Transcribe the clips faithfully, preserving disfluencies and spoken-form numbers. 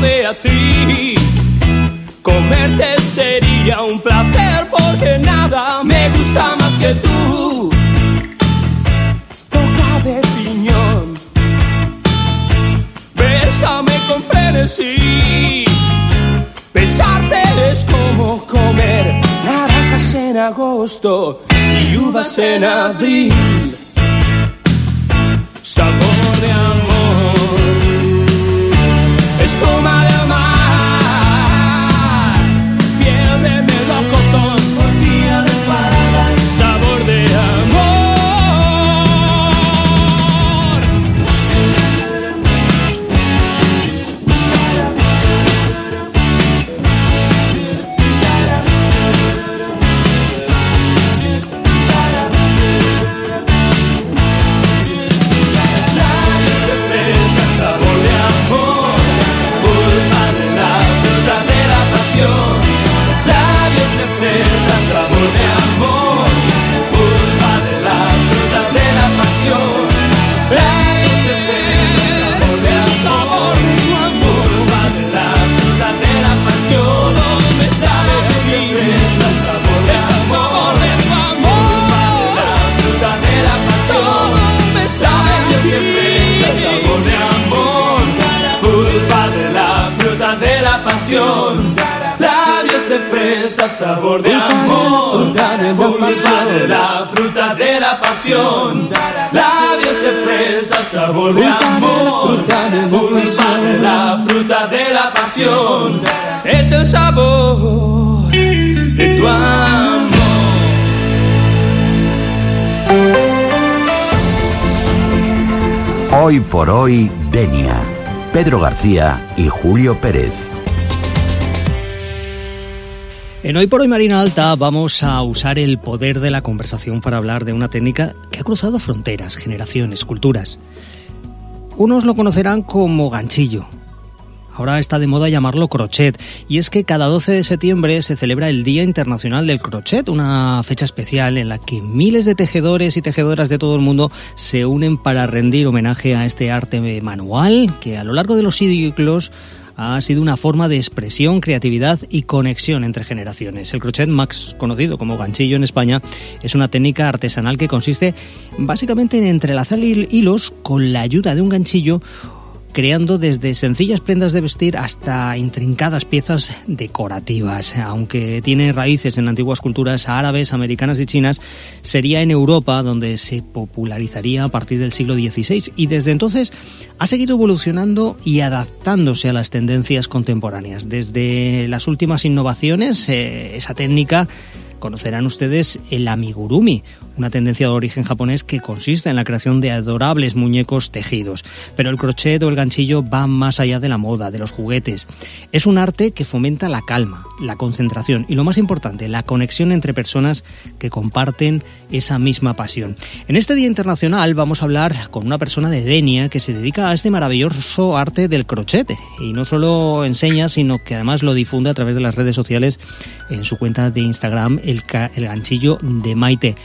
sabe a ti. Comerte sería un placer porque nada me gusta más que tú. Boca de piñón, bésame con frenesí. Besarte es como comer naranjas en agosto y uvas en abril. Sabor de amor, espuma de mar, piel de melocotón, tortilla de parada. Sabor de amor. Labios de fresa, sabor de amor, pulpa de la fruta de la pasión. Labios de fresa, sabor de amor, pulpa de la fruta de la pasión. Es el sabor de tu amor. Hoy por hoy, Denia, Pedro García y Julio Pérez. En Hoy por Hoy Marina Alta vamos a usar el poder de la conversación para hablar de una técnica que ha cruzado fronteras, generaciones, culturas. Unos lo conocerán como ganchillo. Ahora está de moda llamarlo crochet, y es que cada doce de septiembre se celebra el Día Internacional del Crochet, una fecha especial en la que miles de tejedores y tejedoras de todo el mundo se unen para rendir homenaje a este arte manual que a lo largo de los siglos ha sido una forma de expresión, creatividad y conexión entre generaciones. El crochet, más conocido como ganchillo en España, es una técnica artesanal que consiste básicamente en entrelazar hilos con la ayuda de un ganchillo, creando desde sencillas prendas de vestir hasta intrincadas piezas decorativas. Aunque tiene raíces en antiguas culturas árabes, americanas y chinas, sería en Europa donde se popularizaría a partir del siglo dieciséis, y desde entonces ha seguido evolucionando y adaptándose a las tendencias contemporáneas. Desde las últimas innovaciones, eh, esa técnica, conocerán ustedes el amigurumi, una tendencia de origen japonés que consiste en la creación de adorables muñecos tejidos. Pero el crochet o el ganchillo va más allá de la moda, de los juguetes. Es un arte que fomenta la calma, la concentración y, lo más importante, la conexión entre personas que comparten esa misma pasión. En este Día Internacional vamos a hablar con una persona de Denia que se dedica a este maravilloso arte del crochet, y no solo enseña, sino que además lo difunde a través de las redes sociales en su cuenta de Instagram, el, ca- el ganchillo de Maite.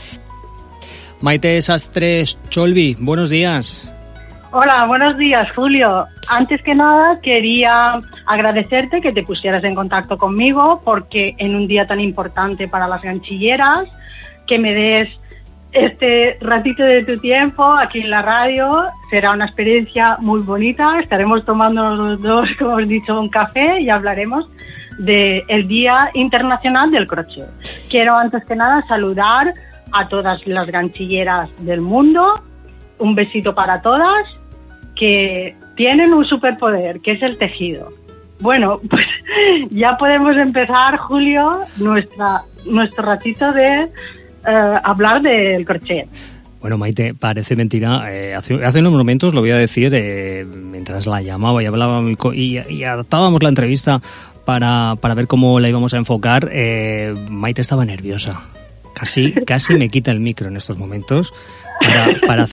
Maite Sastre Cholvi, buenos días. Hola, buenos días, Julio. Antes que nada, quería agradecerte que te pusieras en contacto conmigo, porque en un día tan importante para las ganchilleras, que me des este ratito de tu tiempo aquí en la radio, será una experiencia muy bonita. Estaremos tomando los dos, como os he dicho, un café y hablaremos del Día Internacional del Crochet. Quiero antes que nada saludar a todas las ganchilleras del mundo, un besito para todas, que tienen un superpoder, que es el tejido. Bueno, pues ya podemos empezar, Julio, nuestra nuestro ratito de eh, hablar del crochet. Bueno, Maite, parece mentira. Eh, hace, hace unos momentos, lo voy a decir, eh, mientras la llamaba y hablábamos y, y adaptábamos la entrevista para, para ver cómo la íbamos a enfocar, eh, Maite estaba nerviosa. Casi, casi me quita el micro en estos momentos para, para